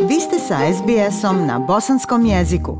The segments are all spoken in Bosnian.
Vi ste sa SBS-om na bosanskom jeziku.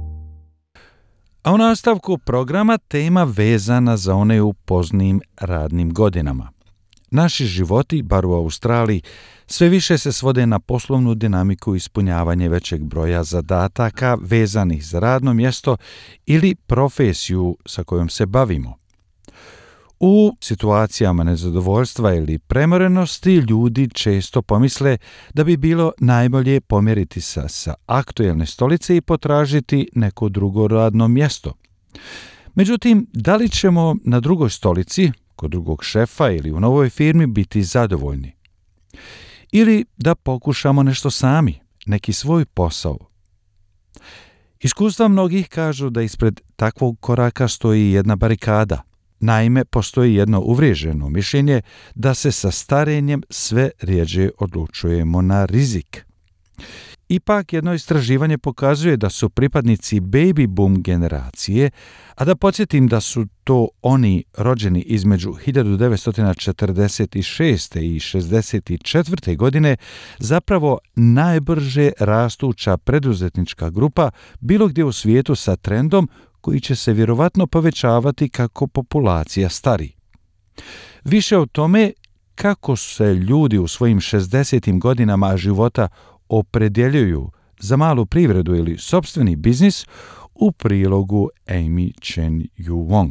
A u nastavku programa tema vezana za one u poznim radnim godinama. Naši životi, bar u Australiji, sve više se svode na poslovnu dinamiku i ispunjavanje većeg broja zadataka vezanih za radno mjesto ili profesiju sa kojom se bavimo. U situacijama nezadovoljstva ili premorenosti ljudi često pomisle da bi bilo najbolje pomjeriti se sa aktuelne stolice i potražiti neko drugo radno mjesto. Međutim, da li ćemo na drugoj stolici, kod drugog šefa ili u novoj firmi biti zadovoljni? Ili da pokušamo nešto sami, neki svoj posao? Iskustva mnogih kažu da ispred takvog koraka stoji jedna barikada. Naime, postoji jedno uvriježeno mišljenje da se sa starenjem sve rjeđe odlučujemo na rizik. Ipak jedno istraživanje pokazuje da su pripadnici baby boom generacije, a da podsjetim da su to oni rođeni između 1946. i 1964. godine, zapravo najbrže rastuća preduzetnička grupa bilo gdje u svijetu sa trendom koji će se vjerovatno povećavati kako populacija stari. Više o tome kako se ljudi u svojim 60. godinama života opredjeljuju za malu privredu ili sopstveni biznis u prilogu Amy Chen Yu Wong.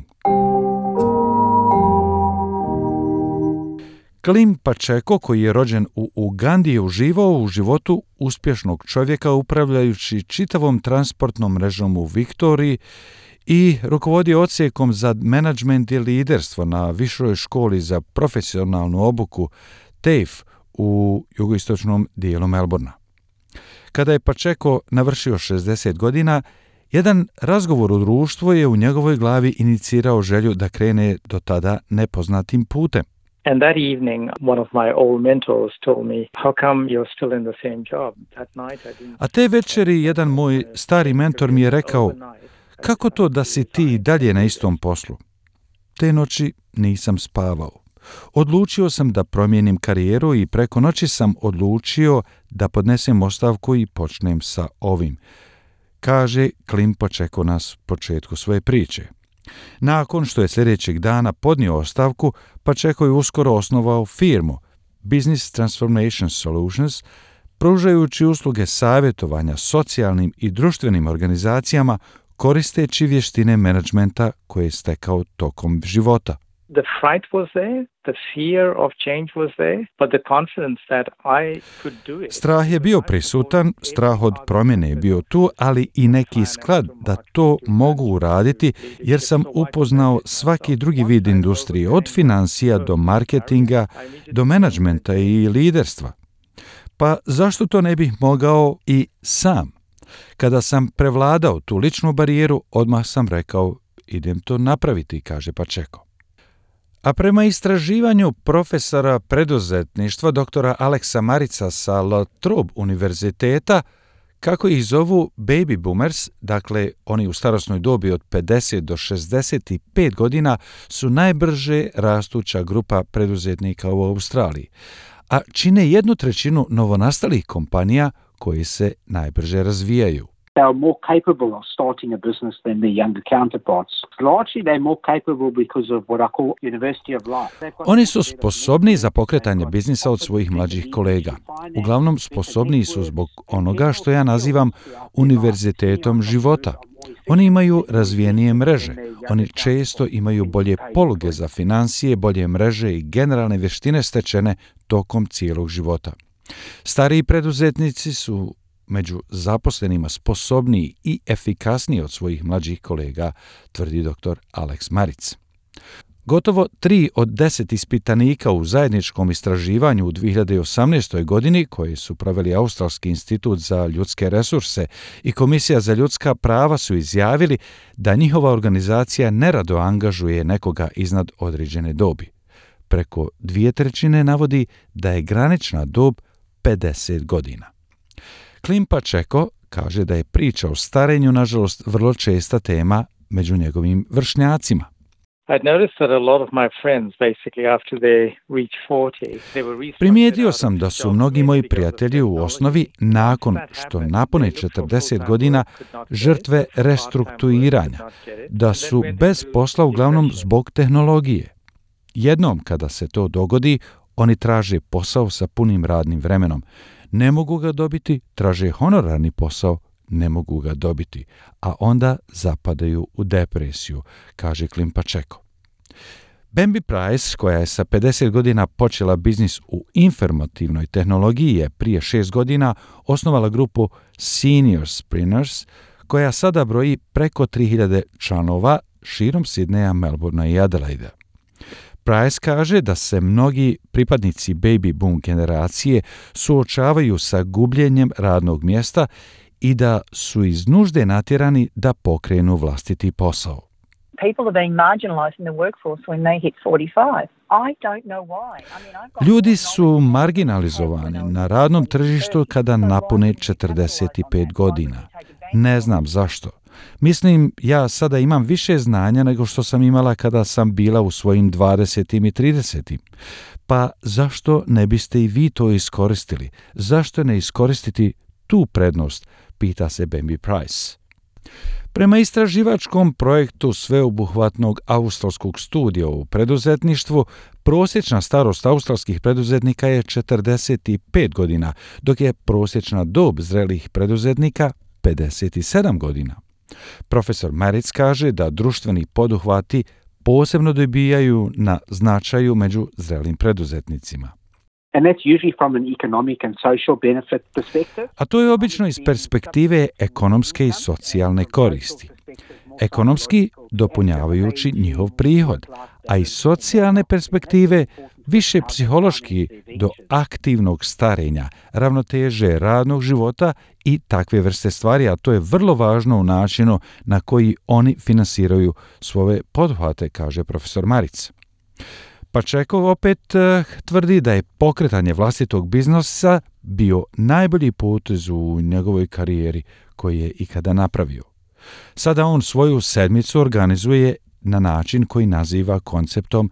Klim Pacheco, koji je rođen u Ugandi, je uživao u životu uspješnog čovjeka upravljajući čitavom transportnom mrežom u Viktoriji i rukovodio odsjekom za menadžment i liderstvo na višoj školi za profesionalnu obuku TAFE u jugoistočnom dijelu Melbourna. Kada je Pacheco navršio 60 godina, jedan razgovor u društvu je u njegovoj glavi inicirao želju da krene do tada nepoznatim putem. And that evening, one of my old mentors told me, how come you're still in the same job? That night I didn't... A te večeri jedan moj stari mentor mi je rekao, kako to da si ti dalje na istom poslu? Te noći nisam spavao. Odlučio sam da promijenim karijeru i preko noći sam odlučio da podnesem ostavku i počnem sa ovim, kaže Klim Pacheco na početku svoje priče. Nakon što je sljedećeg dana podnio ostavku, Pacheco je uskoro osnovao firmu Business Transformation Solutions, pružajući usluge savjetovanja socijalnim i društvenim organizacijama koristeći vještine menadžmenta koje je stekao tokom života. The fright was there, the fear of change was there, but the confidence that I could do it. Strah je bio prisutan, strah od promjene je bio tu, ali i neki sklad da to mogu uraditi jer sam upoznao svaki drugi vid industrije, od financija do marketinga, do menadžmenta i liderstva. Pa zašto to ne bih mogao i sam? Kada sam prevladao tu ličnu barijeru, odmah sam rekao idem to napraviti, kaže Pacheco. A prema istraživanju profesora preduzetništva doktora Alexa Marica sa La Trobe univerziteta, kako ih zovu baby boomers, dakle oni u starosnoj dobi od 50 do 65 godina, su najbrže rastuća grupa preduzetnika u Australiji, a čine 1/3 novonastalih kompanija koji se najbrže razvijaju. They are more capable of starting a business than their younger counterparts. Largely, they're more capable because of what I call University of Life. Oni su sposobniji za pokretanje biznisa od svojih mlađih kolega. Uglavnom, sposobniji su zbog onoga što ja nazivam univerzitetom života. Oni imaju razvijenije mreže. Oni često imaju bolje poluge za financije, bolje mreže i generalne vještine stečene tokom cijelog života. Stariji preduzetnici su među zaposlenima sposobniji i efikasniji od svojih mlađih kolega, tvrdi dr. Alex Maric. Gotovo 3 od 10 ispitanika u zajedničkom istraživanju u 2018. godini, koje su proveli Australski institut za ljudske resurse i Komisija za ljudska prava, su izjavili da njihova organizacija nerado angažuje nekoga iznad određene dobi. Preko 2/3 navodi da je granična dob 50 godina. Klim Pacheco kaže da je priča o starenju, nažalost, vrlo česta tema među njegovim vršnjacima. I'd noticed that a lot of my friends, basically after they reach 40, they were restructured. Primijetio sam da su mnogi moji prijatelji u osnovi, nakon što napune 40 godina, žrtve restrukturiranja, da su bez posla uglavnom zbog tehnologije. Jednom kada se to dogodi, oni traže posao sa punim radnim vremenom. Ne mogu ga dobiti, traže honorarni posao, ne mogu ga dobiti, a onda zapadaju u depresiju, kaže Clint Pacheco. Bambi Price, koja je sa 50 godina počela biznis u informativnoj tehnologiji, je prije 6 godina osnovala grupu Senior Sprinters, koja sada broji preko 3000 članova širom Sidneja, Melbournea i Adelaida. Price kaže da se mnogi pripadnici baby boom generacije suočavaju sa gubljenjem radnog mjesta i da su iz nužde natjerani da pokrenu vlastiti posao. People are being marginalized in the workforce when they hit 45. I don't know why. Ljudi su marginalizovani na radnom tržištu kada napune 45 godina. Ne znam zašto. Mislim, ja sada imam više znanja nego što sam imala kada sam bila u svojim 20. i 30. Pa zašto ne biste i vi to iskoristili? Zašto ne iskoristiti tu prednost? Pita se Bambi Price. Prema istraživačkom projektu sveobuhvatnog australskog studija u preduzetništvu, prosječna starost australskih preduzetnika je 45 godina, dok je prosječna dob zrelih preduzetnika 57 godina. Profesor Maritz kaže da društveni poduhvati posebno dobijaju na značaju među zrelim preduzetnicima. And that's usually from an economic and social benefit perspective. A to je obično iz perspektive ekonomske i socijalne koristi. Ekonomski dopunjavajući njihov prihod, a iz socijalne perspektive više psihološki do aktivnog starenja, ravnoteže radnog života i takve vrste stvari, a to je vrlo važno u načinu na koji oni finansiraju svoje poduhvate, kaže profesor Maritz. Pacheco opet tvrdi da je pokretanje vlastitog biznisa bio najbolji potez u njegovoj karijeri koji je ikada napravio. Sada on svoju sedmicu organizuje na način koji naziva konceptom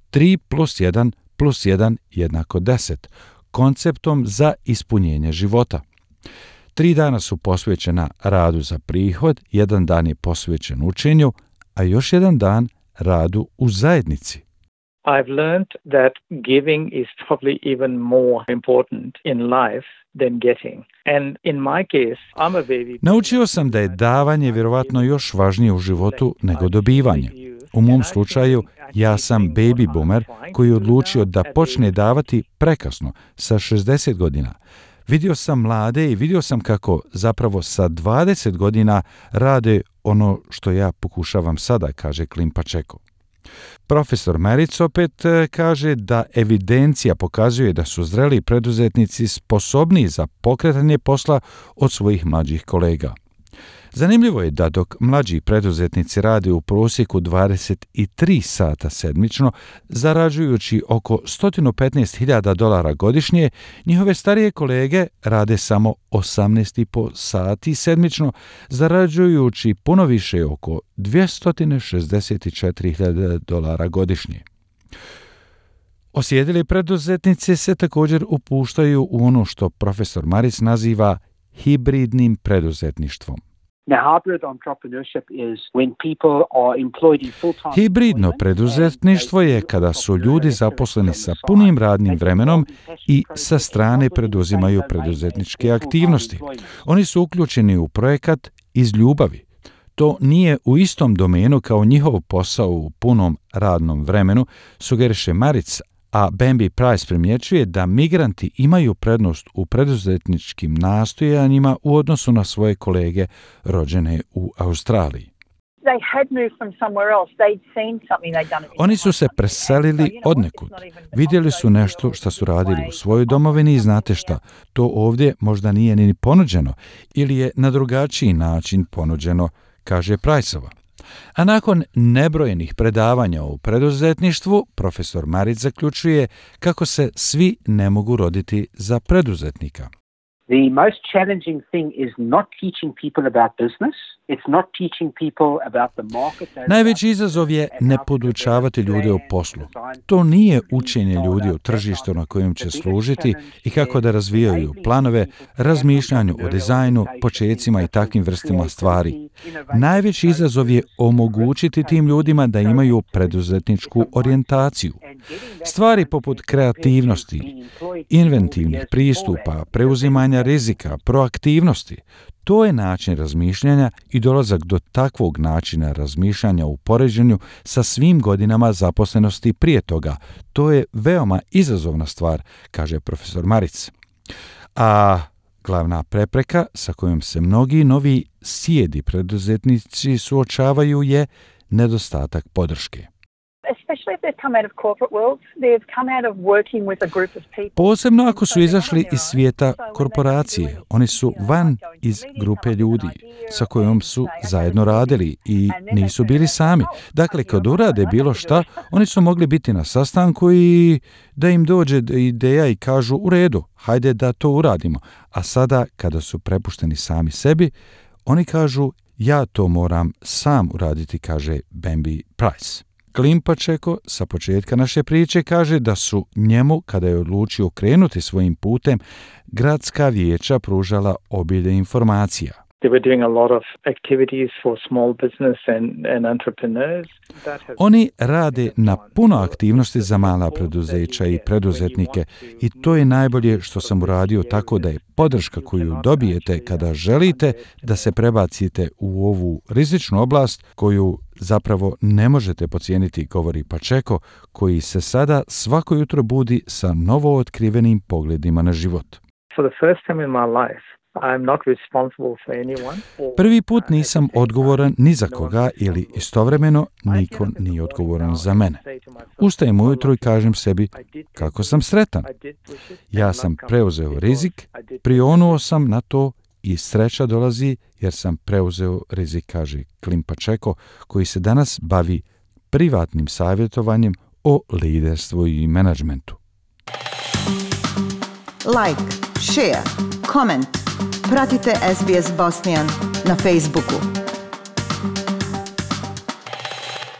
3+1+1 = 10, konceptom za ispunjenje života. 3 dana su posvećena radu za prihod, 1 dan je posvećen učenju, a još 1 dan radu u zajednici. I've learned that giving is probably even more important in life than getting. And in my case, I'm a baby. Naučio sam da je davanje vjerovatno još važnije u životu nego dobivanje. U mom slučaju, ja sam baby boomer koji je odlučio da počne davati prekasno, sa 60 godina. Vidio sam mlade i vidio sam kako zapravo sa 20 godina rade ono što ja pokušavam sada, kaže Clint Pacheco. Profesor Maritz opet kaže da evidencija pokazuje da su zreli preduzetnici sposobniji za pokretanje posla od svojih mlađih kolega. Zanimljivo je da dok mlađi preduzetnici rade u prosjeku 23 sata sedmično, zarađujući oko $115,000 godišnje, njihove starije kolege rade samo 18,5 sati sedmično, zarađujući puno više, oko $264,000 godišnje. Osjedili preduzetnici se također upuštaju u ono što profesor Maritz naziva hibridnim preduzetništvom. Hibridno preduzetništvo je kada su ljudi zaposleni sa punim radnim vremenom i sa strane preduzimaju preduzetničke aktivnosti. Oni su uključeni u projekat iz ljubavi. To nije u istom domenu kao njihov posao u punom radnom vremenu, sugeriše Maritz, a Bambi Price primjećuje da migranti imaju prednost u preduzetničkim nastojanjima u odnosu na svoje kolege rođene u Australiji. Oni su se preselili odnekud. Vidjeli su nešto što su radili u svojoj domovini i znate šta, to ovdje možda nije ni ponuđeno ili je na drugačiji način ponuđeno, kaže Priceova. A nakon nebrojenih predavanja u preduzetništvu, profesor Maritz zaključuje kako se svi ne mogu roditi za preduzetnika. The most challenging thing is not teaching people about business. It's not teaching people about the market. Najveći izazov je ne podučavati ljude o poslu. To nije učenje ljudi o tržištu na kojem će služiti i kako da razvijaju planove, razmišljanju o dizajnu, počecima i takvim vrstama stvari. Najveći izazov je omogućiti tim ljudima da imaju preduzetničku orijentaciju. Stvari poput kreativnosti, inventivnih pristupa, preuzimanja rizika, proaktivnosti, to je način razmišljanja i dolazak do takvog načina razmišljanja u poređenju sa svim godinama zaposlenosti prije toga. To je veoma izazovna stvar, kaže profesor Maric. A glavna prepreka sa kojom se mnogi novi sjedi preduzetnici suočavaju je nedostatak podrške. Especially if they've come out of corporate worlds, they've come out of working with a group of people. Posebno ako su izašli iz svijeta korporacije, oni su van iz grupe ljudi sa kojom su zajedno radili i nisu bili sami. Dakle, kad urade bilo šta, oni su mogli biti na sastanku i da im dođe ideja i kažu u redu, hajde da to uradimo. A sada, kada su prepušteni sami sebi, oni kažu ja to moram sam uraditi, kaže Bambi Price. Klim Pacheco sa početka naše priče kaže da su njemu, kada je odlučio krenuti svojim putem, gradska vijeća pružala obilje informacija. They were doing a lot of activities for small business and entrepreneurs. Oni rade na puno aktivnosti za mala preduzeća i preduzetnike i to je najbolje što sam uradio, tako da je podrška koju dobijete kada želite da se prebacite u ovu rizičnu oblast koju zapravo ne možete podcijeniti, govori Pacheco, koji se sada svako jutro budi sa novo otkrivenim pogledima na život. For the first time in my life, I'm not responsible for anyone. Prvi put nisam odgovoran ni za koga ili istovremeno niko nije odgovoran za mene. Ustajem ujutro i kažem sebi kako sam sretan. Ja sam preuzeo rizik, prionuo sam na to i sreća dolazi jer sam preuzeo rizik, kaže Klim Pacheco, koji se danas bavi privatnim savjetovanjem o liderstvu i menadžmentu. Like, share, comment. Pratite SBS Bosnian na Facebooku.